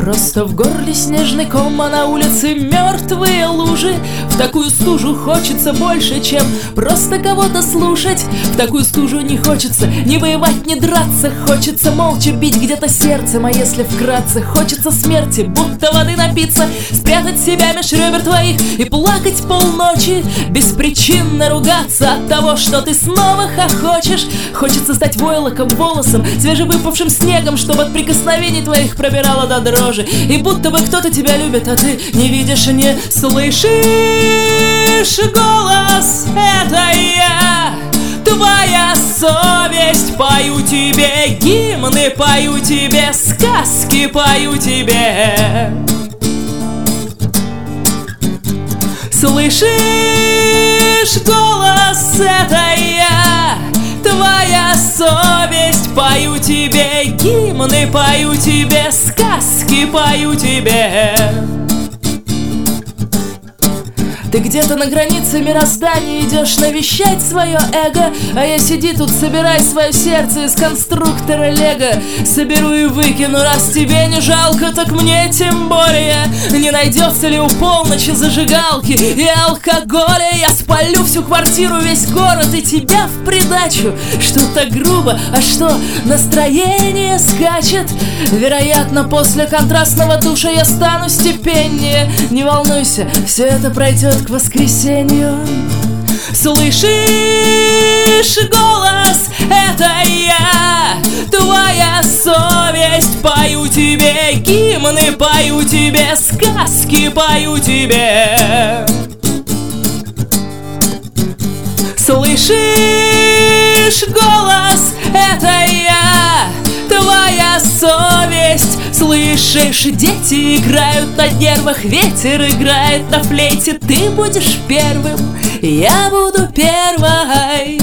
Просто в горле снежный ком, а на улице мертвые лужи. В такую стужу хочется больше, чем просто кого-то слушать. В такую стужу не хочется ни воевать, ни драться. Хочется молча бить где-то сердцем, а если вкратце, хочется смерти, будто воды напиться, спрятать себя меж ребер твоих и плакать полночи, беспричинно ругаться от того, что ты снова хохочешь. Хочется стать войлоком, волосом, свежевыпавшим снегом, чтобы от прикосновений твоих пробирало до дрожи. И будто бы кто-то тебя любит, а ты не видишь и не слышишь. Голос — это я, твоя совесть. Пою тебе гимны, пою тебе сказки, пою тебе. Слышишь, голос — это я, твоя совесть. Пою тебе гимны, пою тебе сказки, пою тебе. Ты где-то на границе мироздания идешь навещать свое эго, а я сиди тут, собирай свое сердце из конструктора Лего. Соберу и выкину, раз тебе не жалко, так мне тем более. Не найдется ли у полночи зажигалки и алкоголя? Я спалю всю квартиру, весь город и тебя в придачу. Что так грубо, а что настроение скачет? Вероятно, после контрастного душа я стану степеннее. Не волнуйся, все это пройдет к воскресенью. Слышишь, голос — это я, твоя совесть. Пою тебе гимны, пою тебе сказки, пою тебе. Слышишь, голос — это я, твоя совесть. Слышишь, дети играют на нервах, ветер играет на флейте. Ты будешь первым, я буду первой.